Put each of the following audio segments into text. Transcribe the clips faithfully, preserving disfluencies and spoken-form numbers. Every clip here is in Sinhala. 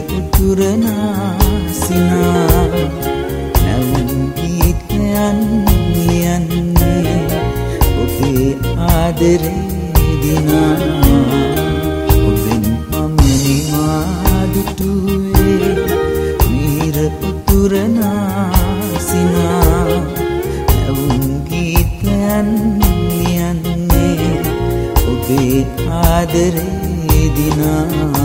උතුරනාසිනා නැවුම් ගීතයන් ලියන්නේ ඔබේ ආදරේ දිනා ඔබෙන් පමණි මා දුටුවේ මිහිර උතුරනාසිනා නැවුම් ගීතයන් ලියන්නේ ඔබේ ආදරේ දිනා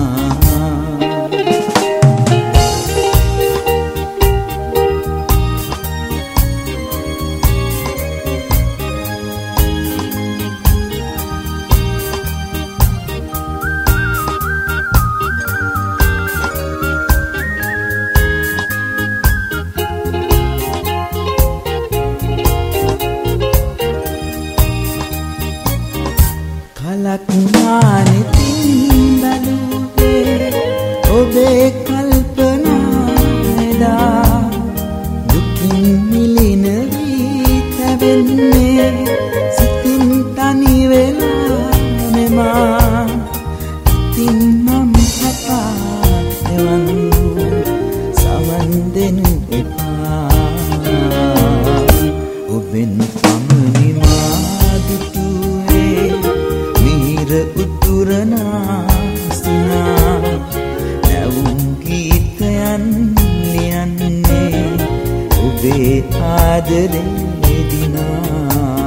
ලක්මානෙතින් බැලුවේ ඔබේ කල්පනායදා දුකින් මිලින වී තැවෙන්නේ සිතින් තනි වෙලා මෙමා ඉතින් මම කතා එවන් සවන් දෙනු එපා ඔබෙන් පමණි මා දුටුවේ උතුරනාසිනා නැවුම් ගීතයන් ලියන්නේ ඔබේ ආදරේ දිනා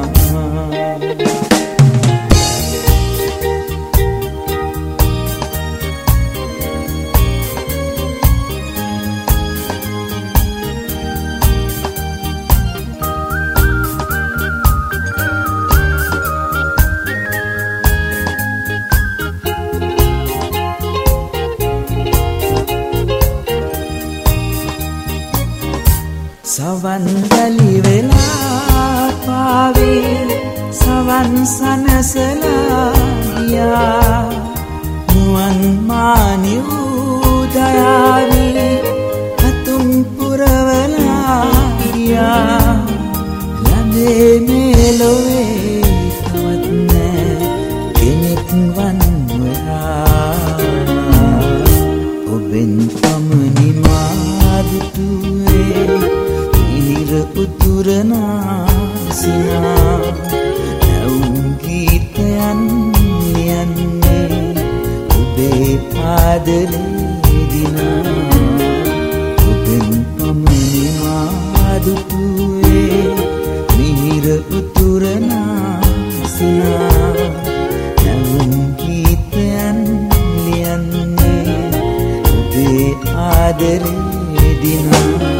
සවන් ගලි වෙලා පාවේ සවන් සනසලා ගියා මුවන් මානි උදයාවි අතුම් පුරවලා ගියා ළඟේ මෙලොවේ තවත් නෑ කෙනෙක් වන් හොයා ඔබෙන් පමණි මා දුටුවේ උතුරනාසිනා නැවුම් ගීතයන් ලියන්නේ ඔබේ ආදරේ දිනා ඔබෙන් පමණි මා දුටුවේ මිහිර උතුරනාසිනා නැවුම් ගීතයන් ලියන්නේ ඔබේ ආදරේ දිනා